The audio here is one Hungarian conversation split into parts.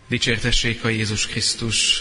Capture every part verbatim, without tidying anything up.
Dicsértessék a Jézus Krisztus!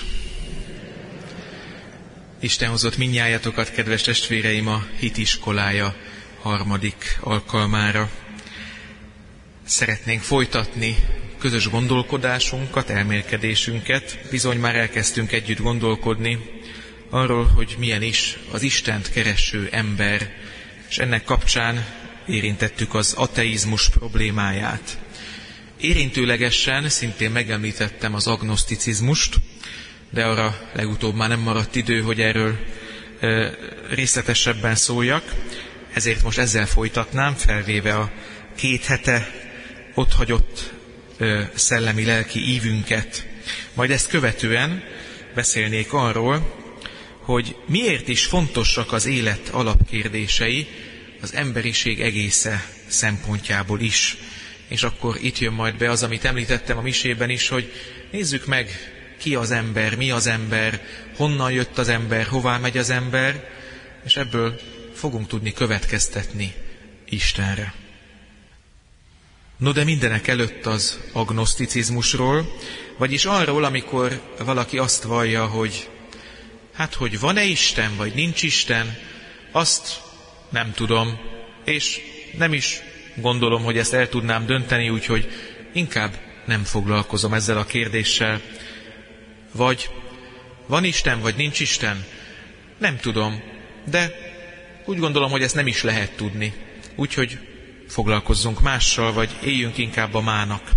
Isten hozott mindnyájatokat, kedves testvéreim, a hitiskolája harmadik alkalmára. Szeretnénk folytatni közös gondolkodásunkat, elmélkedésünket. Bizony már elkezdtünk együtt gondolkodni arról, hogy milyen is az Istent kereső ember, és ennek kapcsán érintettük az ateizmus problémáját. Érintőlegesen szintén megemlítettem az agnoszticizmust, de arra legutóbb már nem maradt idő, hogy erről e, részletesebben szóljak, ezért most ezzel folytatnám, felvéve a két hete otthagyott e, szellemi-lelki ívünket. Majd ezt követően beszélnék arról, hogy miért is fontosak az élet alapkérdései az emberiség egésze szempontjából is. És akkor itt jön majd be az, amit említettem a misében is, hogy nézzük meg, ki az ember, mi az ember, honnan jött az ember, hová megy az ember, és ebből fogunk tudni következtetni Istenre. No, de mindenek előtt az agnoszticizmusról, vagyis arról, amikor valaki azt vallja, hogy hát, hogy van-e Isten, vagy nincs Isten, azt nem tudom, és nem is gondolom, hogy ezt el tudnám dönteni, úgyhogy inkább nem foglalkozom ezzel a kérdéssel. Vagy van Isten, vagy nincs Isten? Nem tudom, de úgy gondolom, hogy ezt nem is lehet tudni. Úgyhogy foglalkozzunk mással, vagy éljünk inkább a mának.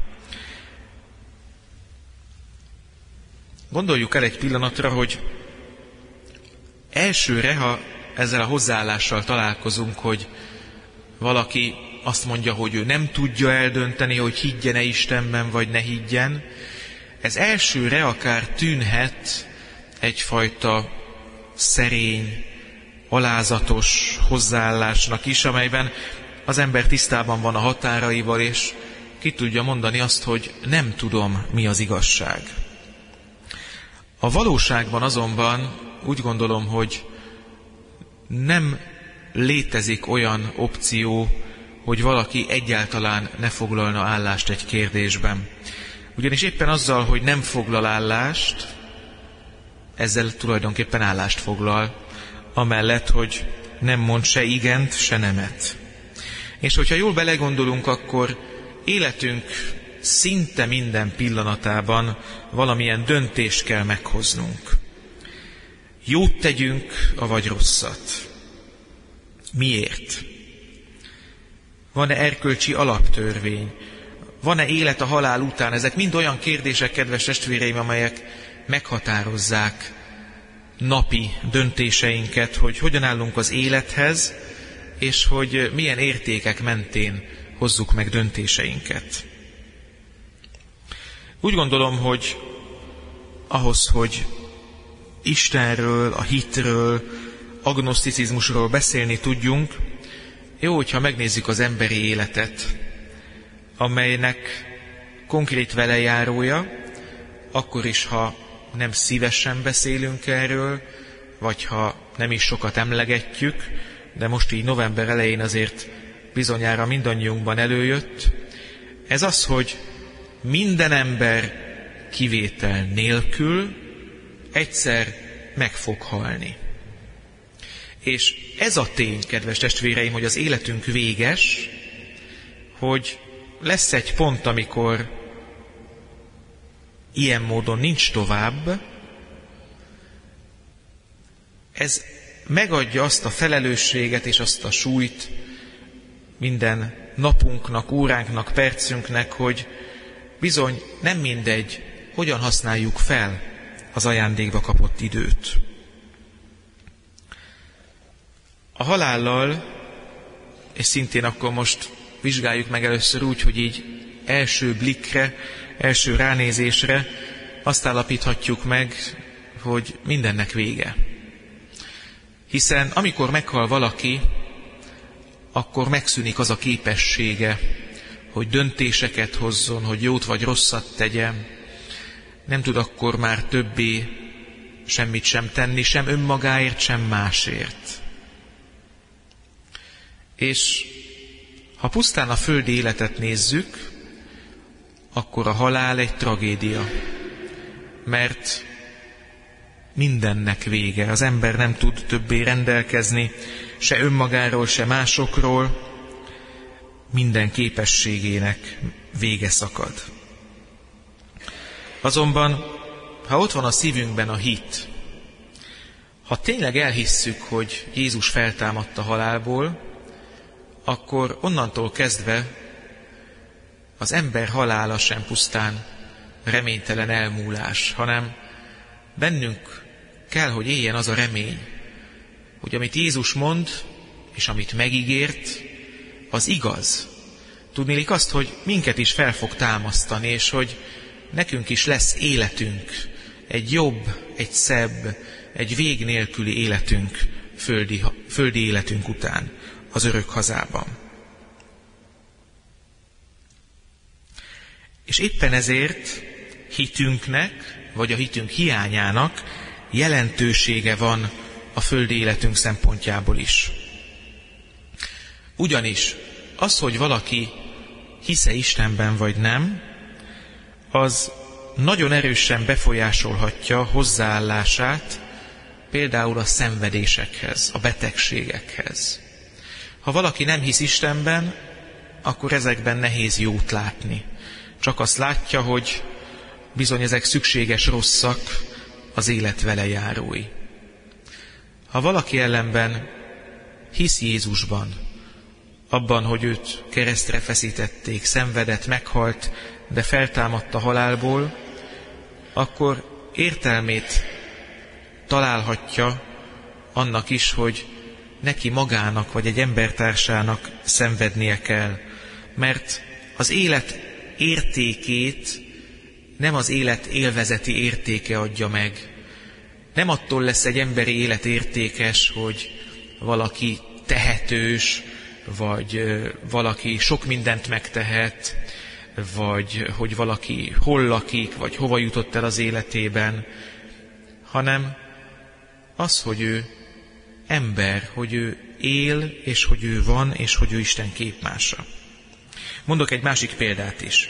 Gondoljuk el egy pillanatra, hogy elsőre, ha ezzel a hozzáállással találkozunk, hogy valaki azt mondja, hogy ő nem tudja eldönteni, hogy higgyen-e Istenben, vagy ne higgyen, ez elsőre akár tűnhet egyfajta szerény, alázatos hozzáállásnak is, amelyben az ember tisztában van a határaival, és ki tudja mondani azt, hogy nem tudom, mi az igazság. A valóságban azonban úgy gondolom, hogy nem létezik olyan opció, hogy valaki egyáltalán ne foglalna állást egy kérdésben. Ugyanis éppen azzal, hogy nem foglal állást, ezzel tulajdonképpen állást foglal, amellett, hogy nem mond se igent, se nemet. És hogyha jól belegondolunk, akkor életünk szinte minden pillanatában valamilyen döntést kell meghoznunk. Jót tegyünk, avagy rosszat. Miért? Van-e erkölcsi alaptörvény? Van-e élet a halál után? Ezek mind olyan kérdések, kedves testvéreim, amelyek meghatározzák napi döntéseinket, hogy hogyan állunk az élethez, és hogy milyen értékek mentén hozzuk meg döntéseinket. Úgy gondolom, hogy ahhoz, hogy Istenről, a hitről, agnoszticizmusról beszélni tudjunk, jó, hogyha megnézzük az emberi életet, amelynek konkrét velejárója, akkor is, ha nem szívesen beszélünk erről, vagy ha nem is sokat emlegetjük, de most így november elején azért bizonyára mindannyiunkban előjött. Ez az, hogy minden ember kivétel nélkül egyszer meg fog halni. És ez a tény, kedves testvéreim, hogy az életünk véges, hogy lesz egy pont, amikor ilyen módon nincs tovább, ez megadja azt a felelősséget és azt a súlyt minden napunknak, óránknak, percünknek, hogy bizony nem mindegy, hogyan használjuk fel az ajándékba kapott időt. A halállal, és szintén akkor most vizsgáljuk meg először úgy, hogy így első blikkre, első ránézésre azt állapíthatjuk meg, hogy mindennek vége. Hiszen amikor meghal valaki, akkor megszűnik az a képessége, hogy döntéseket hozzon, hogy jót vagy rosszat tegyen. Nem tud akkor már többé semmit sem tenni, sem önmagáért, sem másért. És ha pusztán a földi életet nézzük, akkor a halál egy tragédia. mert mindennek vége. Az ember nem tud többé rendelkezni, se önmagáról, se másokról. Minden képességének vége szakad. Azonban, ha ott van a szívünkben a hit, ha tényleg elhisszük, hogy Jézus feltámadt a halálból, akkor onnantól kezdve az ember halála sem pusztán reménytelen elmúlás, hanem bennünk kell, hogy éljen az a remény, hogy amit Jézus mond, és amit megígért, az igaz. Tudnélik azt, hogy minket is fel fog támasztani, és hogy nekünk is lesz életünk, egy jobb, egy szebb, egy vég nélküli életünk, földi, földi életünk után, az örök hazában. És éppen ezért hitünknek, vagy a hitünk hiányának jelentősége van a földi életünk szempontjából is. Ugyanis az, hogy valaki hisz-e Istenben vagy nem, az nagyon erősen befolyásolhatja hozzáállását például a szenvedésekhez, a betegségekhez. Ha valaki nem hisz Istenben, akkor ezekben nehéz jót látni. Csak azt látja, hogy bizony ezek szükséges rosszak, az élet vele járói. Ha valaki ellenben hisz Jézusban, abban, hogy őt keresztre feszítették, szenvedett, meghalt, de feltámadt a halálból, akkor értelmét találhatja annak is, hogy neki magának vagy egy embertársának szenvednie kell, mert az élet értékét nem az élet élvezeti értéke adja meg. Nem attól lesz egy emberi élet értékes, hogy valaki tehetős, vagy valaki sok mindent megtehet, vagy hogy valaki hol lakik, vagy hova jutott el az életében, hanem az, hogy ő ember, hogy ő él, és hogy ő van, és hogy ő Isten képmása. Mondok egy másik példát is.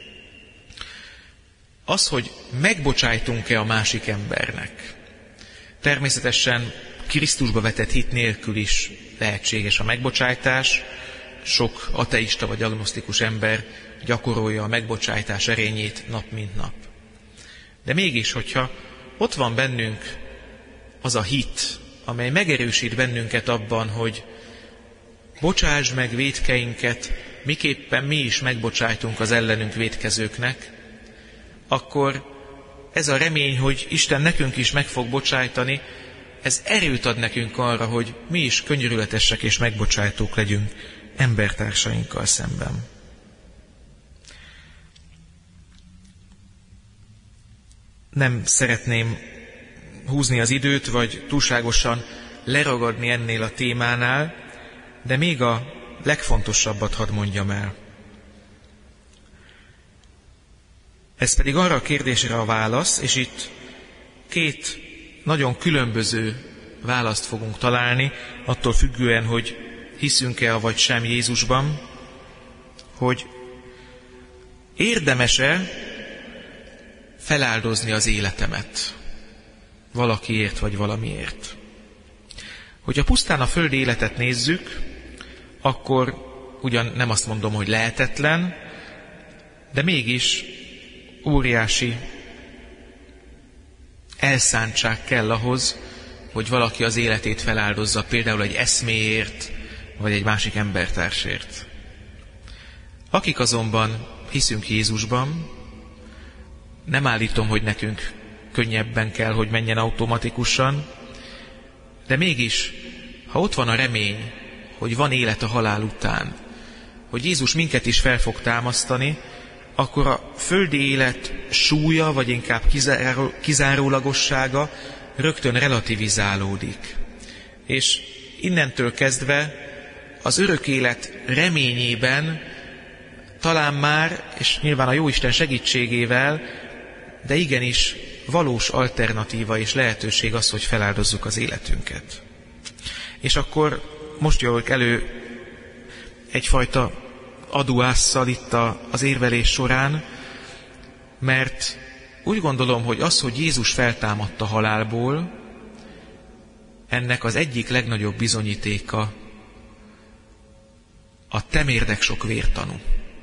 Az, hogy megbocsájtunk-e a másik embernek. Természetesen Krisztusba vetett hit nélkül is lehetséges a megbocsájtás. Sok ateista vagy agnosztikus ember gyakorolja a megbocsájtás erényét nap mint nap. De mégis, hogyha ott van bennünk az a hit, amely megerősít bennünket abban, hogy bocsásd meg vétkeinket, miképpen mi is megbocsájtunk az ellenünk vétkezőknek, akkor ez a remény, hogy Isten nekünk is meg fog bocsájtani, ez erőt ad nekünk arra, hogy mi is könyörületesek és megbocsájtók legyünk embertársainkkal szemben. Nem szeretném húzni az időt, vagy túlságosan leragadni ennél a témánál, de még a legfontosabbat hadd mondjam el. Ez pedig arra a kérdésre a válasz, és itt két nagyon különböző választ fogunk találni, attól függően, hogy hiszünk-e vagy sem Jézusban, hogy érdemes-e feláldozni az életemet valakiért vagy valamiért. Hogyha pusztán a földi életet nézzük, akkor ugyan nem azt mondom, hogy lehetetlen, de mégis óriási elszántság kell ahhoz, hogy valaki az életét feláldozza, például egy eszméért, vagy egy másik embertársért. Akik azonban hiszünk Jézusban, nem állítom, hogy nekünk könnyebben kell, hogy menjen automatikusan, de mégis, ha ott van a remény, hogy van élet a halál után, hogy Jézus minket is fel fog támasztani, akkor a földi élet súlya, vagy inkább kizáró, kizárólagossága rögtön relativizálódik. És innentől kezdve az örök élet reményében talán már, és nyilván a Jóisten segítségével, de igenis valós alternatíva és lehetőség az, hogy feláldozzuk az életünket. És akkor most jövök elő egyfajta aduásszal itt az érvelés során, mert úgy gondolom, hogy az, hogy Jézus feltámadt a halálból, ennek az egyik legnagyobb bizonyítéka a temérdek sok vértanú.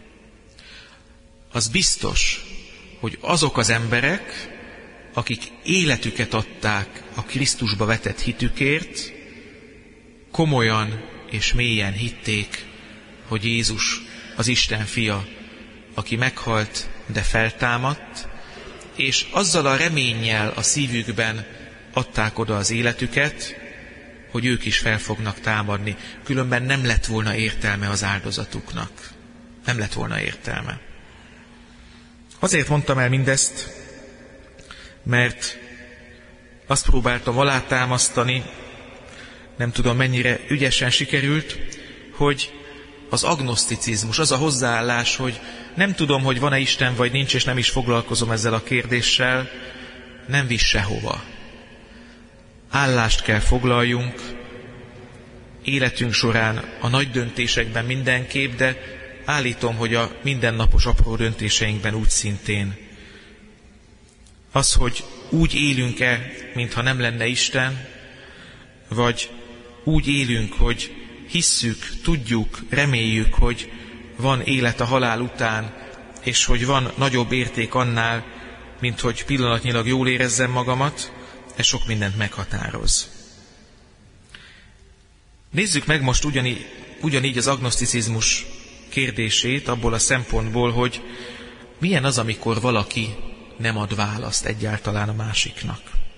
Az biztos, hogy azok az emberek, akik életüket adták a Krisztusba vetett hitükért, komolyan és mélyen hitték, hogy Jézus az Isten fia, aki meghalt, de feltámadt, és azzal a reménnyel a szívükben adták oda az életüket, hogy ők is fel fognak támadni, különben nem lett volna értelme az áldozatuknak. Nem lett volna értelme. Azért mondtam el mindezt, mert azt próbáltam alátámasztani, nem tudom mennyire ügyesen sikerült, hogy az agnoszticizmus, az a hozzáállás, hogy nem tudom, hogy van-e Isten vagy nincs, és nem is foglalkozom ezzel a kérdéssel, nem visz sehova. Állást kell foglaljunk, életünk során a nagy döntésekben mindenképp, de állítom, hogy a mindennapos apró döntéseinkben úgy szintén. Az, hogy úgy élünk-e, mintha nem lenne Isten, vagy úgy élünk, hogy hisszük, tudjuk, reméljük, hogy van élet a halál után, és hogy van nagyobb érték annál, mint hogy pillanatnyilag jól érezzem magamat, ez sok mindent meghatároz. Nézzük meg most ugyanígy, ugyanígy az agnoszticizmus kérdését abból a szempontból, hogy milyen az, amikor valaki nem ad választ egyáltalán a másiknak.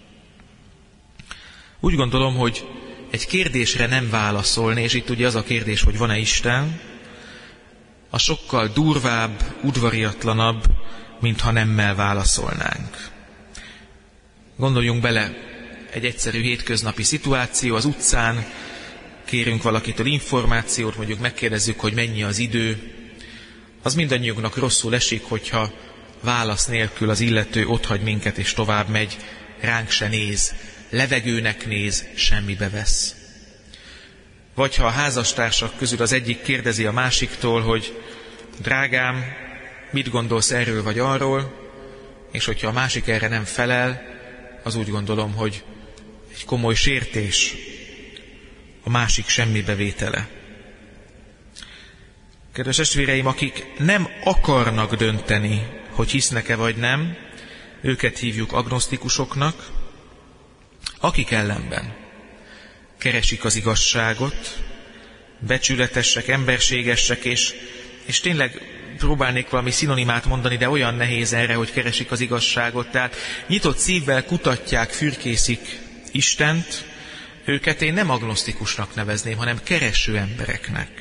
Úgy gondolom, hogy egy kérdésre nem válaszolni, és itt ugye az a kérdés, hogy van-e Isten, a sokkal durvább, udvariatlanabb, mintha nemmel válaszolnánk. Gondoljunk bele, egy egyszerű hétköznapi szituáció, az utcán kérünk valakitől információt, mondjuk megkérdezzük, hogy mennyi az idő. Az mindannyiunknak rosszul esik, hogyha válasz nélkül az illető otthagy minket és tovább megy, ránk se néz, levegőnek néz, semmibe vesz. Vagy ha a házastársak közül az egyik kérdezi a másiktól, hogy drágám, mit gondolsz erről vagy arról, és hogyha a másik erre nem felel, az úgy gondolom, hogy egy komoly sértés, a másik semmibevétele. Kedves testvéreim, akik nem akarnak dönteni, hogy hisznek-e vagy nem, őket hívjuk agnosztikusoknak, akik ellenben keresik az igazságot, becsületesek, emberségesek, és, és tényleg próbálnék valami szinonimát mondani, de olyan nehéz erre, hogy keresik az igazságot. Tehát nyitott szívvel kutatják, fürkészik Istent, őket én nem agnosztikusnak nevezném, hanem kereső embereknek.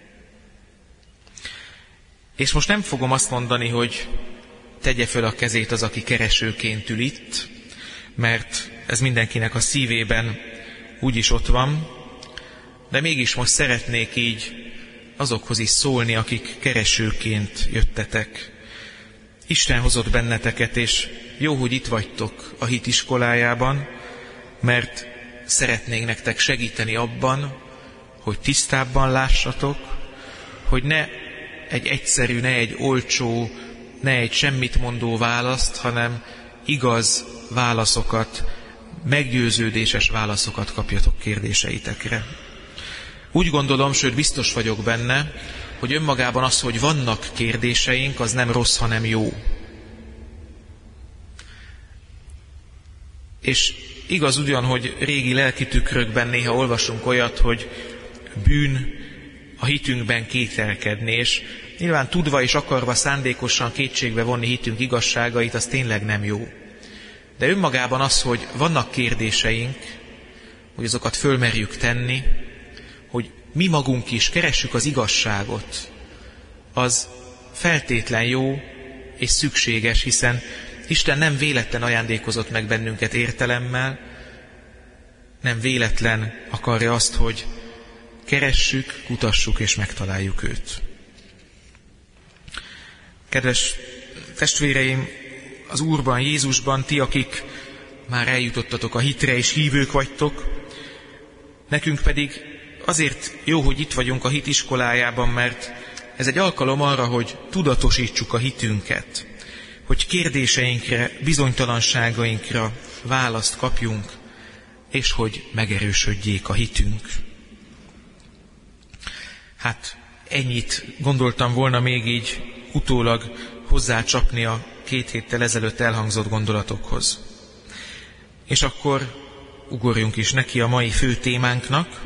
És most nem fogom azt mondani, hogy tegye föl a kezét az, aki keresőként ül itt, mert ez mindenkinek a szívében úgyis ott van, de mégis most szeretnék így azokhoz is szólni, akik keresőként jöttetek. Isten hozott benneteket, és jó, hogy itt vagytok a hit iskolájában, mert szeretnénk nektek segíteni abban, hogy tisztábban lássatok, hogy ne egy egyszerű, ne egy olcsó, ne egy semmit mondó választ, hanem igaz válaszokat, meggyőződéses válaszokat kapjatok kérdéseitekre. Úgy gondolom, sőt biztos vagyok benne, hogy önmagában az, hogy vannak kérdéseink, az nem rossz, hanem jó. És igaz ugyan, hogy régi lelki tükrökben néha olvasunk olyat, hogy bűn a hitünkben kételkedni, és nyilván tudva és akarva szándékosan kétségbe vonni hitünk igazságait, az tényleg nem jó. De önmagában az, hogy vannak kérdéseink, hogy azokat fölmerjük tenni, hogy mi magunk is keressük az igazságot, az feltétlen jó és szükséges, hiszen Isten nem véletlen ajándékozott meg bennünket értelemmel, nem véletlen akarja azt, hogy keressük, kutassuk és megtaláljuk őt. Kedves testvéreim, az Úrban, Jézusban, ti, akik már eljutottatok a hitre és hívők vagytok, nekünk pedig azért jó, hogy itt vagyunk a hit iskolájában, mert ez egy alkalom arra, hogy tudatosítsuk a hitünket. hogy kérdéseinkre, bizonytalanságainkra választ kapjunk, és hogy megerősödjék a hitünk. Hát ennyit gondoltam volna még így utólag hozzácsapni a két héttel ezelőtt elhangzott gondolatokhoz. És akkor ugorjunk is neki a mai fő témánknak.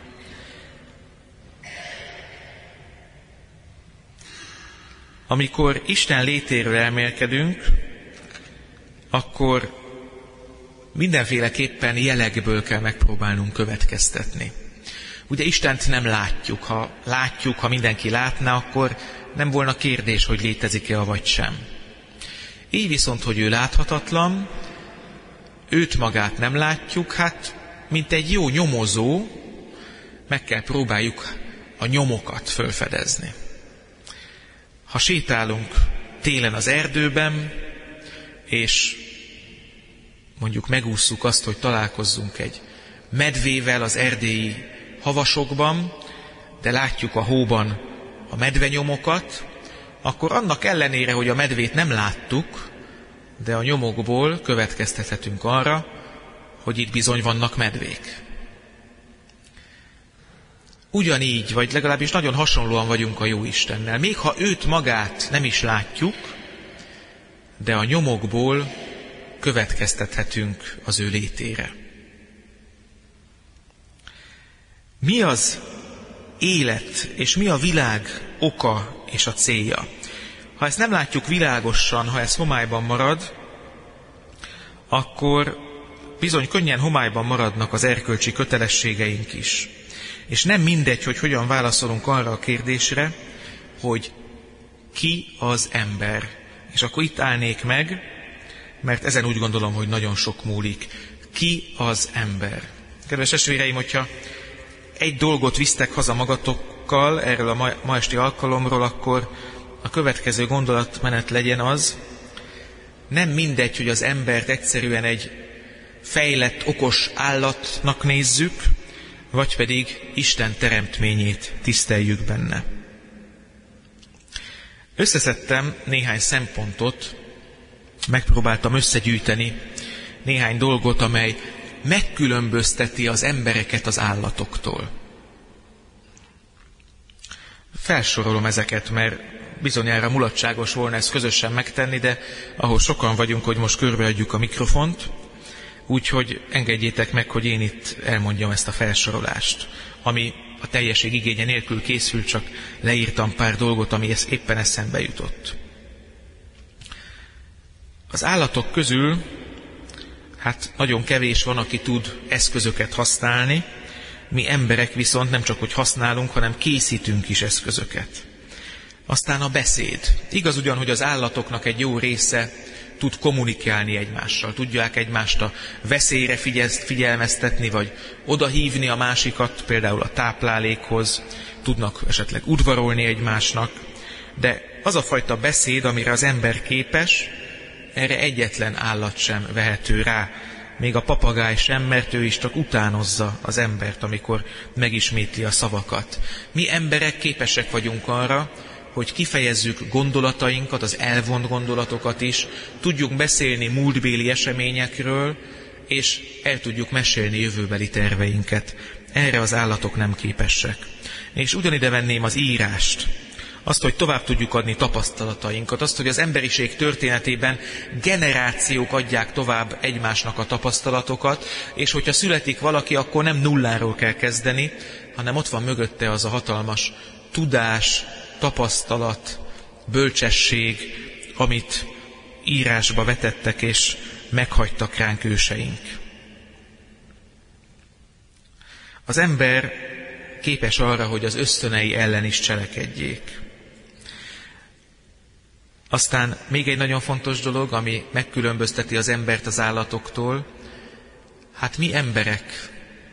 Amikor Isten létéről elmélkedünk, akkor mindenféleképpen jelekből kell megpróbálnunk következtetni. Ugye Istent nem látjuk. Ha látjuk, ha mindenki látná, akkor nem volna kérdés, hogy létezik-e vagy sem. Így viszont, hogy ő láthatatlan, őt magát nem látjuk, hát mint egy jó nyomozó, meg kell próbáljuk a nyomokat felfedezni. Ha sétálunk télen az erdőben, és mondjuk megússzuk azt, hogy találkozzunk egy medvével az erdélyi havasokban, de látjuk a hóban a medvenyomokat, akkor annak ellenére, hogy a medvét nem láttuk, de a nyomokból következtethetünk arra, hogy itt bizony vannak medvék. Ugyanígy, vagy legalábbis nagyon hasonlóan vagyunk a Jóistennel. Még ha őt magát nem is látjuk, de a nyomokból következtethetünk az ő létére. Mi az élet, és mi a világ oka és a célja? Ha ezt nem látjuk világosan, ha ez homályban marad, akkor bizony könnyen homályban maradnak az erkölcsi kötelességeink is. És nem mindegy, hogy hogyan válaszolunk arra a kérdésre, hogy ki az ember. És akkor itt állnék meg, mert ezen úgy gondolom, hogy nagyon sok múlik. Ki az ember? Kedves testvéreim, hogyha egy dolgot visztek haza magatokkal erről a ma, ma esti alkalomról, akkor a következő gondolatmenet legyen az, nem mindegy, hogy az embert egyszerűen egy fejlett, okos állatnak nézzük, vagy pedig Isten teremtményét tiszteljük benne. Összeszedtem néhány szempontot, megpróbáltam összegyűjteni néhány dolgot, amely megkülönbözteti az embereket az állatoktól. Felsorolom ezeket, mert bizonyára mulatságos volna ezt közösen megtenni, de ahol sokan vagyunk, hogy most körbeadjuk a mikrofont, úgyhogy engedjétek meg, hogy én itt elmondjam ezt a felsorolást, ami a teljesség igénye nélkül készült, csak leírtam pár dolgot, ami éppen eszembe jutott. Az állatok közül hát nagyon kevés van, aki tud eszközöket használni, mi emberek viszont nem csak hogy használunk, hanem készítünk is eszközöket. Aztán a beszéd. Igaz ugyan, hogy az állatoknak egy jó része tud kommunikálni egymással, tudják egymást a veszélyre figyelmeztetni, vagy odahívni a másikat, például a táplálékhoz, tudnak esetleg udvarolni egymásnak, de az a fajta beszéd, amire az ember képes, erre egyetlen állat sem vehető rá, még a papagáj sem, mert ő is csak utánozza az embert, amikor megismétli a szavakat. Mi emberek képesek vagyunk arra, hogy kifejezzük gondolatainkat, az elvont gondolatokat is, tudjunk beszélni múltbéli eseményekről, és el tudjuk mesélni jövőbeli terveinket. Erre az állatok nem képesek. És ugyanide venném az írást, azt, hogy tovább tudjuk adni tapasztalatainkat, azt, hogy az emberiség történetében generációk adják tovább egymásnak a tapasztalatokat, és hogyha születik valaki, akkor nem nulláról kell kezdeni, hanem ott van mögötte az a hatalmas tudás, tapasztalat, bölcsesség, amit írásba vetettek és meghagytak ránk őseink. Az ember képes arra, hogy az ösztönei ellen is cselekedjék. Aztán még egy nagyon fontos dolog, ami megkülönbözteti az embert az állatoktól, hát mi emberek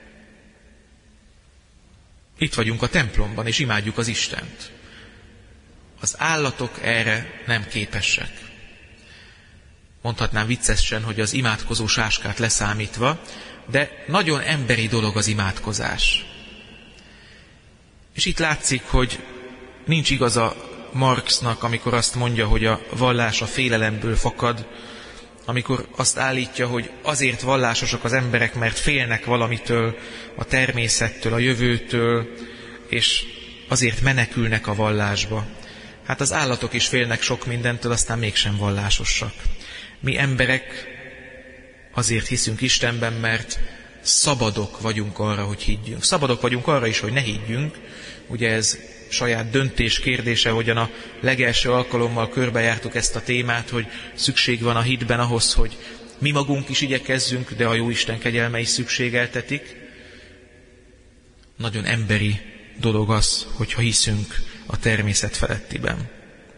itt vagyunk a templomban, és imádjuk az Istent. Az állatok erre nem képesek. Mondhatnám viccesen, hogy az imádkozó sáskát leszámítva, de nagyon emberi dolog az imádkozás. És itt látszik, hogy nincs igaza Marxnak, amikor azt mondja, hogy a vallás a félelemből fakad, amikor azt állítja, hogy azért vallásosak az emberek, mert félnek valamitől, a természettől, a jövőtől, és azért menekülnek a vallásba. Hát az állatok is félnek sok mindentől, aztán mégsem vallásosak. Mi emberek azért hiszünk Istenben, mert szabadok vagyunk arra, hogy higgyünk. Szabadok vagyunk arra is, hogy ne higgyünk. Ugye ez saját döntés kérdése, hogyan a legelső alkalommal körbejártuk ezt a témát, hogy szükség van a hitben ahhoz, hogy mi magunk is igyekezzünk, de a Jóisten kegyelme is szükségeltetik. Nagyon emberi dolog az, hogyha hiszünk a természet felettiben.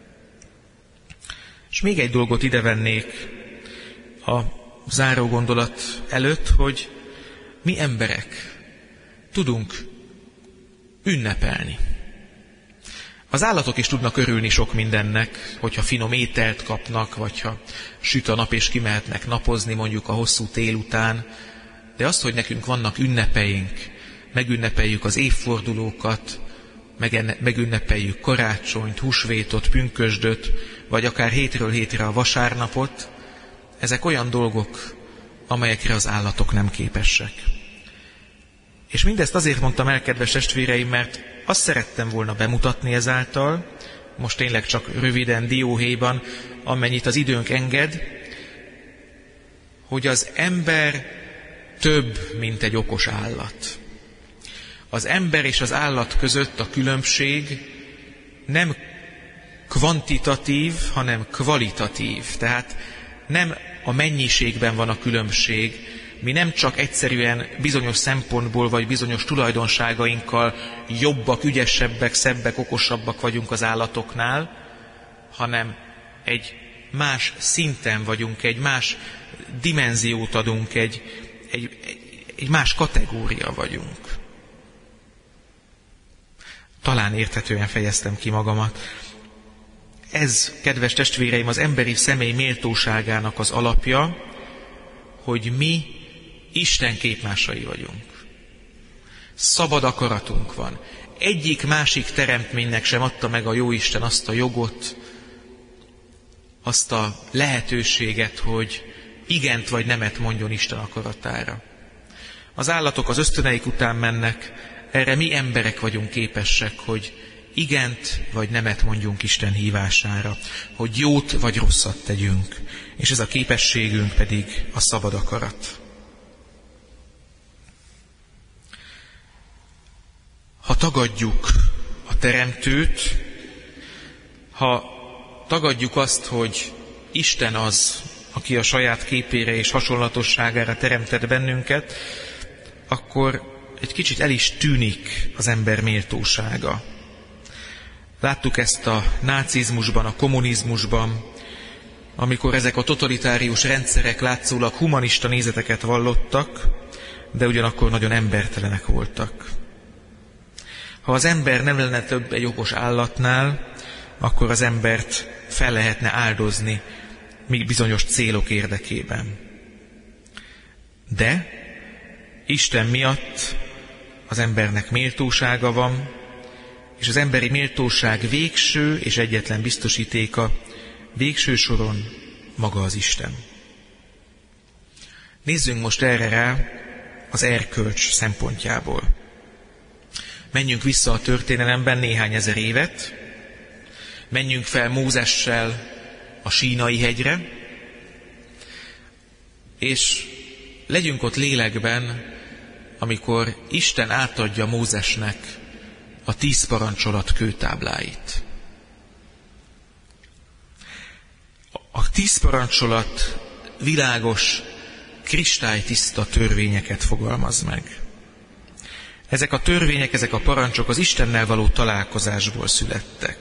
És még egy dolgot ide vennék a záró gondolat előtt, hogy mi emberek tudunk ünnepelni. Az állatok is tudnak örülni sok mindennek, hogyha finom ételt kapnak, vagy ha süt a nap és kimehetnek napozni mondjuk a hosszú tél után. De azt, hogy nekünk vannak ünnepeink, megünnepeljük az évfordulókat, megünnepeljük karácsonyt, húsvétot, pünkösdöt, vagy akár hétről hétre a vasárnapot, ezek olyan dolgok, amelyekre az állatok nem képesek. És mindezt azért mondtam el, kedves testvéreim, mert azt szerettem volna bemutatni ezáltal, most tényleg csak röviden, dióhéjban, amennyit az időnk enged, hogy az ember több, mint egy okos állat. Az ember és az állat között a különbség nem kvantitatív, hanem kvalitatív. Tehát nem a mennyiségben van a különbség. Mi nem csak egyszerűen bizonyos szempontból vagy bizonyos tulajdonságainkkal jobbak, ügyesebbek, szebbek, okosabbak vagyunk az állatoknál, hanem egy más szinten vagyunk, egy más dimenziót adunk, egy, egy, egy más kategória vagyunk. Talán érthetően fejeztem ki magamat. Ez, kedves testvéreim, az emberi személy méltóságának az alapja, hogy mi Isten képmásai vagyunk. Szabad akaratunk van. Egyik másik teremtménynek sem adta meg a Jóisten azt a jogot, azt a lehetőséget, hogy igent vagy nemet mondjon Isten akaratára. Az állatok az ösztöneik után mennek, erre mi emberek vagyunk képesek, hogy igent vagy nemet mondjunk Isten hívására, hogy jót vagy rosszat tegyünk, és ez a képességünk pedig a szabad akarat. Ha tagadjuk a Teremtőt, ha tagadjuk azt, hogy Isten az, aki a saját képére és hasonlatosságára teremtett bennünket, akkor egy kicsit el is tűnik az ember méltósága. Láttuk ezt a nácizmusban, a kommunizmusban, amikor ezek a totalitárius rendszerek látszólag humanista nézeteket vallottak, de ugyanakkor nagyon embertelenek voltak. Ha az ember nem lenne több egy okos állatnál, akkor az embert fel lehetne áldozni bizonyos célok érdekében. De Isten miatt az embernek méltósága van, és az emberi méltóság végső és egyetlen biztosítéka végső soron maga az Isten. Nézzünk most erre rá az erkölcs szempontjából. Menjünk vissza a történelemben néhány ezer évet, menjünk fel Mózessel a Sínai hegyre, és legyünk ott lélekben, amikor Isten átadja Mózesnek a tíz parancsolat kőtábláit. A tíz parancsolat világos, kristálytiszta törvényeket fogalmaz meg. Ezek a törvények, ezek a parancsok az Istennel való találkozásból születtek.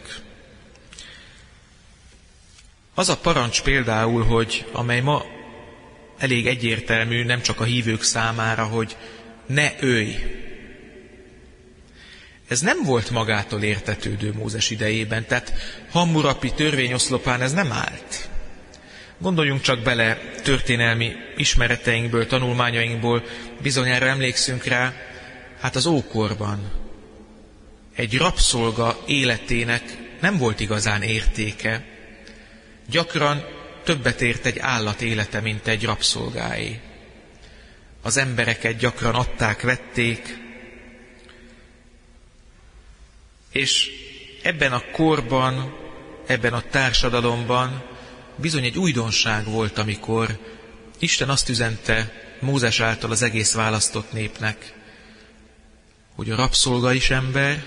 Az a parancs például, hogy amely ma elég egyértelmű, nem csak a hívők számára, hogy ne ölj. Ez nem volt magától értetődő Mózes idejében, tehát Hammurapi törvényoszlopán ez nem állt. Gondoljunk csak bele történelmi ismereteinkből, tanulmányainkból, bizonyára emlékszünk rá, hát az ókorban egy rabszolga életének nem volt igazán értéke. Gyakran többet ért egy állat élete, mint egy rabszolgáé. Az embereket gyakran adták, vették, és ebben a korban, ebben a társadalomban bizony egy újdonság volt, amikor Isten azt üzente Mózes által az egész választott népnek, hogy a rabszolga is ember,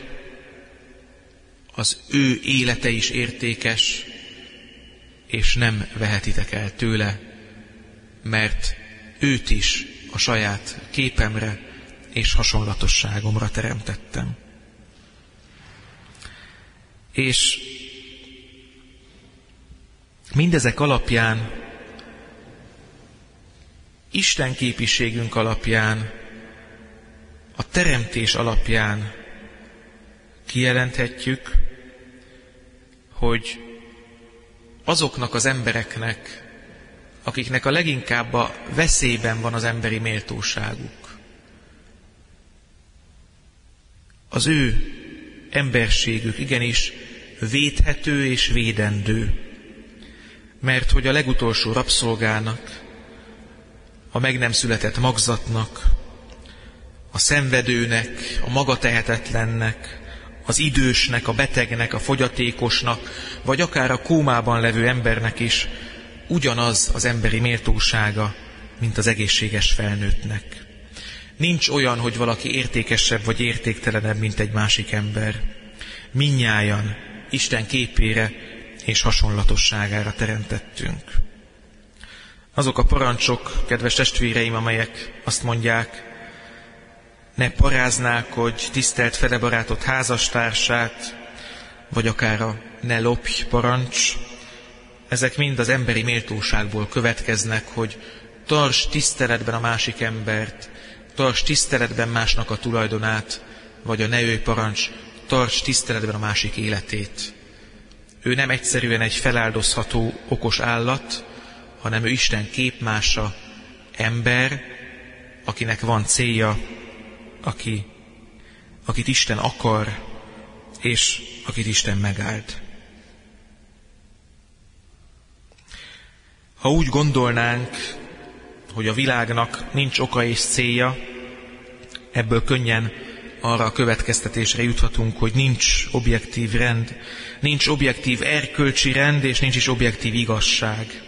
az ő élete is értékes, és nem vehetitek el tőle, mert őt is a saját képemre és hasonlatosságomra teremtettem. És mindezek alapján, Isten képiségünk alapján, a teremtés alapján kijelenthetjük, hogy azoknak az embereknek, akiknek a leginkább a veszélyben van az emberi méltóságuk, az ő emberségük igenis védhető és védendő, mert hogy a legutolsó rabszolgának, a meg nem született magzatnak, a szenvedőnek, a magatehetetlennek, az idősnek, a betegnek, a fogyatékosnak, vagy akár a kómában levő embernek is ugyanaz az emberi méltósága, mint az egészséges felnőttnek. Nincs olyan, hogy valaki értékesebb vagy értéktelenebb, mint egy másik ember. Mindnyájan Isten képére és hasonlatosságára teremtettünk. Azok a parancsok, kedves testvéreim, amelyek azt mondják, ne paráználkodj, tiszteld fele barátod házastársát, vagy akár a ne lopj parancs, ezek mind az emberi méltóságból következnek, hogy tarts tiszteletben a másik embert, tarts tiszteletben másnak a tulajdonát, vagy a ne ölj parancs, tarts tiszteletben a másik életét. Ő nem egyszerűen egy feláldozható okos állat, hanem ő Isten képmása, ember, akinek van célja, aki, akit Isten akar, és akit Isten megáld. Ha úgy gondolnánk, hogy a világnak nincs oka és célja, ebből könnyen arra a következtetésre juthatunk, hogy nincs objektív rend, nincs objektív erkölcsi rend, és nincs is objektív igazság.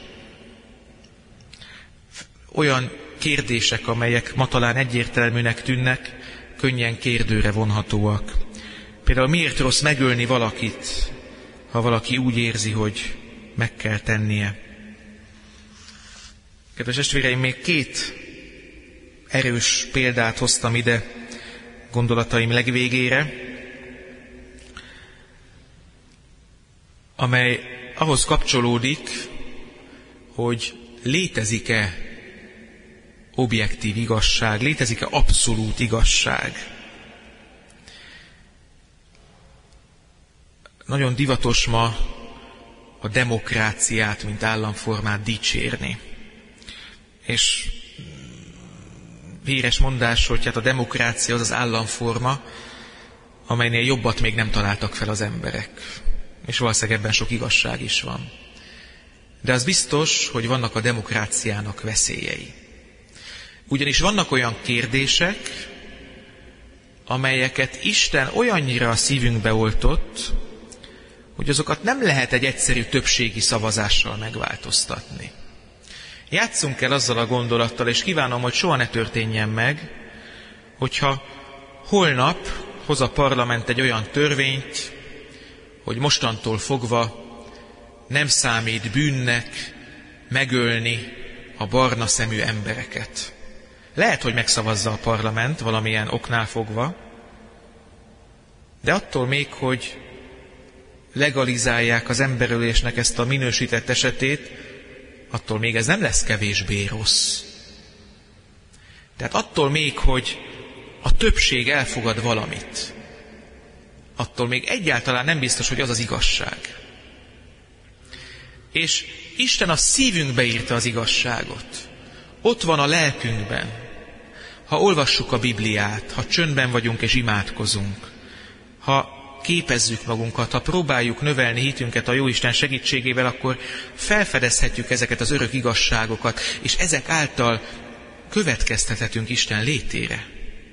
Olyan kérdések, amelyek ma talán egyértelműnek tűnnek, könnyen kérdőre vonhatóak. Például miért rossz megölni valakit, ha valaki úgy érzi, hogy meg kell tennie? Kedves testvéreim, még két erős példát hoztam ide gondolataim legvégére, amely ahhoz kapcsolódik, hogy létezik-e objektív igazság, létezik-e abszolút igazság. Nagyon divatos ma a demokráciát, mint államformát dicsérni. És híres mondás, hogy hát a demokrácia az az államforma, amelynél jobbat még nem találtak fel az emberek. És valószínűleg ebben sok igazság is van. De az biztos, hogy vannak a demokráciának veszélyei. Ugyanis vannak olyan kérdések, amelyeket Isten olyannyira a szívünkbe oltott, hogy azokat nem lehet egy egyszerű többségi szavazással megváltoztatni. Játsszunk el azzal a gondolattal, és kívánom, hogy soha ne történjen meg, hogyha holnap hoz a parlament egy olyan törvényt, hogy mostantól fogva nem számít bűnnek megölni a barna szemű embereket. Lehet, hogy megszavazza a parlament valamilyen oknál fogva, de attól még, hogy legalizálják az emberölésnek ezt a minősített esetét, attól még ez nem lesz kevésbé rossz. Tehát attól még, hogy a többség elfogad valamit, attól még egyáltalán nem biztos, hogy az az igazság. És Isten a szívünkbe írta az igazságot. Ott van a lelkünkben. Ha olvassuk a Bibliát, ha csöndben vagyunk és imádkozunk, ha képezzük magunkat, ha próbáljuk növelni hitünket a Jóisten segítségével, akkor felfedezhetjük ezeket az örök igazságokat, és ezek által következtethetünk Isten létére.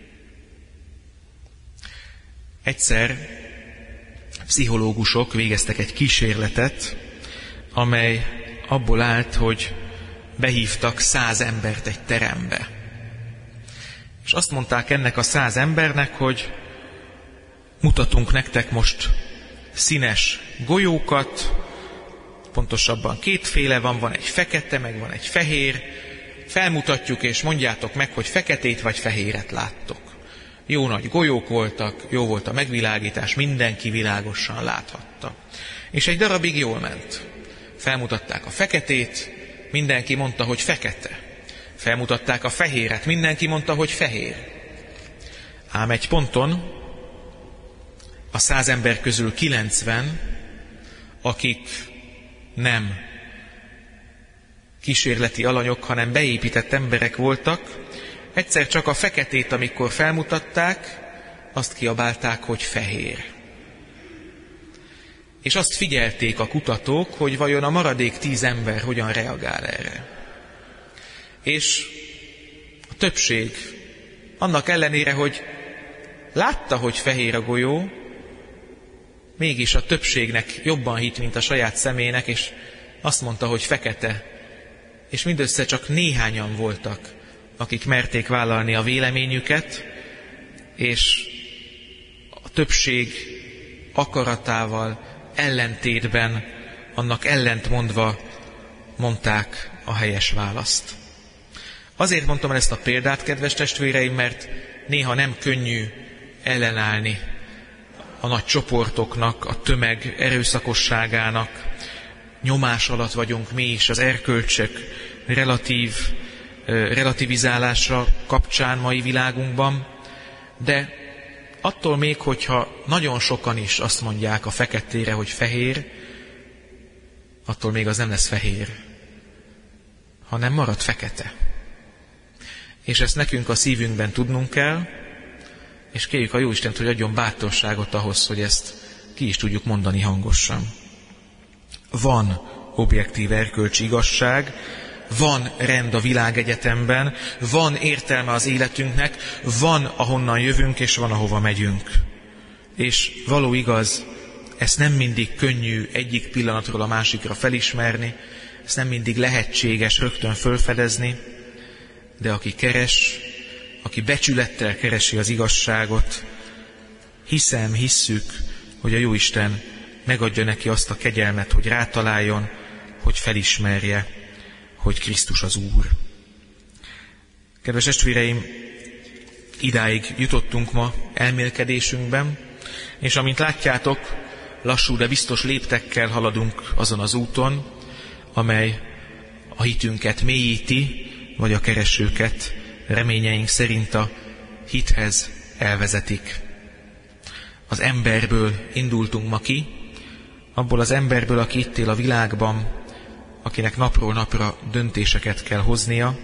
Egyszer pszichológusok végeztek egy kísérletet, amely abból állt, hogy behívtak száz embert egy terembe. És azt mondták ennek a száz embernek, hogy mutatunk nektek most színes golyókat, pontosabban kétféle van, van egy fekete, meg van egy fehér, felmutatjuk és mondjátok meg, hogy feketét vagy fehéret láttok. Jó nagy golyók voltak, jó volt a megvilágítás, mindenki világosan láthatta. És egy darabig jól ment. Felmutatták a feketét, mindenki mondta, hogy fekete. Felmutatták a fehéret, mindenki mondta, hogy fehér. Ám egy ponton a száz ember közül kilencven, akik nem kísérleti alanyok, hanem beépített emberek voltak, egyszer csak a feketét, amikor felmutatták, azt kiabálták, hogy fehér. És azt figyelték a kutatók, hogy vajon a maradék tíz ember hogyan reagál erre. És a többség, annak ellenére, hogy látta, hogy fehér a golyó, mégis a többségnek jobban hitt, mint a saját szemének, és azt mondta, hogy fekete. És mindössze csak néhányan voltak, akik merték vállalni a véleményüket, és a többség akaratával ellentétben, annak ellentmondva mondták a helyes választ. Azért mondtam el ezt a példát, kedves testvéreim, mert néha nem könnyű ellenállni a nagy csoportoknak, a tömeg erőszakosságának. Nyomás alatt vagyunk mi is az erkölcsök relatív, relativizálása kapcsán mai világunkban, de attól még, hogyha nagyon sokan is azt mondják a feketére, hogy fehér, attól még az nem lesz fehér, hanem marad fekete. És ezt nekünk a szívünkben tudnunk kell, és kérjük a Jóistent, hogy adjon bátorságot ahhoz, hogy ezt ki is tudjuk mondani hangosan. Van objektív erkölcsi igazság, van rend a világegyetemben, van értelme az életünknek, van ahonnan jövünk, és van ahova megyünk. És való igaz, ezt nem mindig könnyű egyik pillanatról a másikra felismerni, ezt nem mindig lehetséges rögtön fölfedezni, de aki keres, aki becsülettel keresi az igazságot, hiszem, hisszük, hogy a Jóisten megadja neki azt a kegyelmet, hogy rátaláljon, hogy felismerje, hogy Krisztus az Úr. Kedves testvéreim, idáig jutottunk ma elmélkedésünkben, és amint látjátok, lassú, de biztos léptekkel haladunk azon az úton, amely a hitünket mélyíti, vagy a keresőket reményeink szerint a hithez elvezetik. Az emberből indultunk ma ki, abból az emberből, aki itt él a világban, akinek napról napra döntéseket kell hoznia,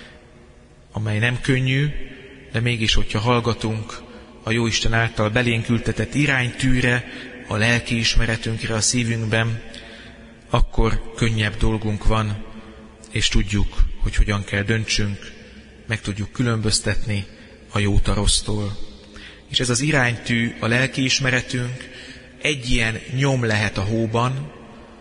amely nem könnyű, de mégis, hogyha hallgatunk a Jóisten által belénk ültetett iránytűre, a lelkiismeretünkre a szívünkben, akkor könnyebb dolgunk van, és tudjuk, hogy hogyan kell döntsünk, meg tudjuk különböztetni a jót a rossztól. És ez az iránytű, a lelkiismeretünk egy ilyen nyom lehet a hóban,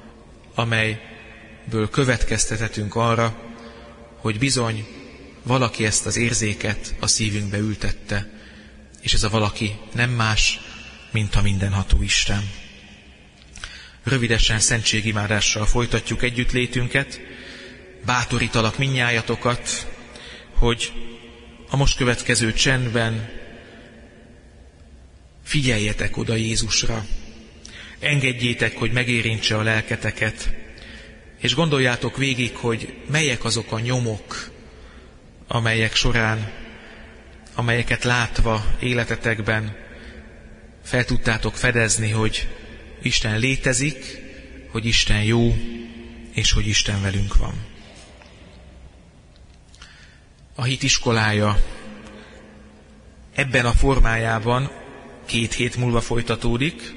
amelyből következtethetünk arra, hogy bizony valaki ezt az érzéket a szívünkbe ültette, és ez a valaki nem más, mint a mindenható Isten. Rövidesen szentségimádással folytatjuk együttlétünket, bátorítalak mindnyájatokat, hogy a most következő csendben figyeljetek oda Jézusra, engedjétek, hogy megérintse a lelketeket, és gondoljátok végig, hogy melyek azok a nyomok, amelyek során, amelyeket látva életetekben fel tudtátok fedezni, hogy Isten létezik, hogy Isten jó, és hogy Isten velünk van. A hit iskolája ebben a formájában két hét múlva folytatódik,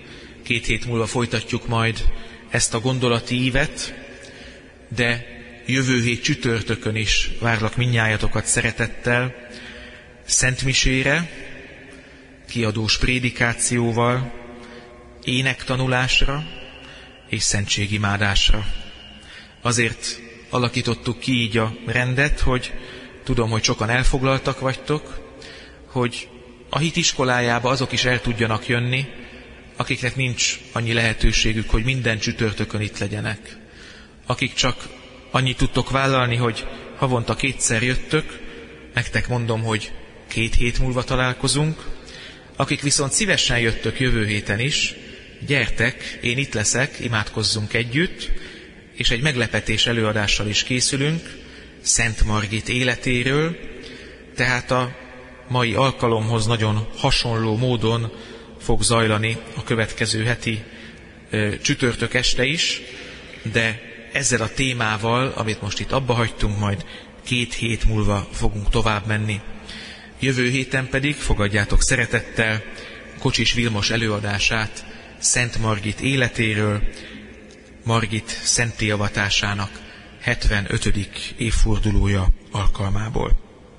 Két hét múlva folytatjuk majd ezt a gondolati ívet, de jövő hét csütörtökön is várlak mindnyájatokat szeretettel szentmisére, kiadós prédikációval, énektanulásra és szentségimádásra. Azért alakítottuk ki így a rendet, hogy tudom, hogy sokan elfoglaltak vagytok, hogy a hit iskolájába azok is el tudjanak jönni, akiknek nincs annyi lehetőségük, hogy minden csütörtökön itt legyenek. Akik csak annyit tudtok vállalni, hogy havonta kétszer jöttök, nektek mondom, hogy két hét múlva találkozunk. Akik viszont szívesen jöttök jövő héten is, gyertek, én itt leszek, imádkozzunk együtt, és egy meglepetés előadással is készülünk, Szent Margit életéről, tehát a mai alkalomhoz nagyon hasonló módon fog zajlani a következő heti ö, csütörtök este is, de ezzel a témával, amit most itt abba hagytunk, majd két hét múlva fogunk tovább menni. Jövő héten pedig fogadjátok szeretettel Kocsis Vilmos előadását Szent Margit életéről, Margit szenttéavatásának hetvenötödik évfordulója alkalmából.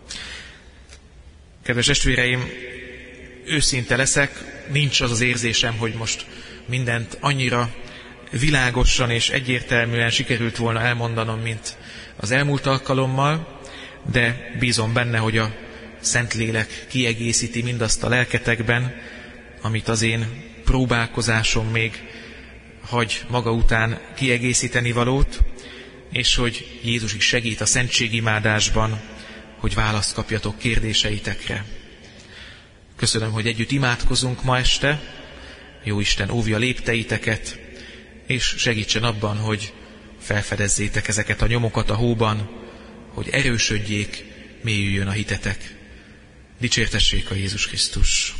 Kedves testvéreim, őszinte leszek, nincs az az érzésem, hogy most mindent annyira világosan és egyértelműen sikerült volna elmondanom, mint az elmúlt alkalommal, de bízom benne, hogy a Szentlélek kiegészíti mindazt a lelketekben, amit az én próbálkozásom még hagy maga után kiegészíteni valót, és hogy Jézus is segít a szentségimádásban, hogy választ kapjatok kérdéseitekre. Köszönöm, hogy együtt imádkozunk ma este, Jóisten óvja lépteiteket, és segítsen abban, hogy felfedezzétek ezeket a nyomokat a hóban, hogy erősödjék, mélyüljön a hitetek. Dicsértessék a Jézus Krisztus!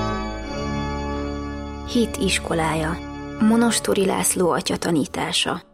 Hit iskolája. Monostori László atya tanítása.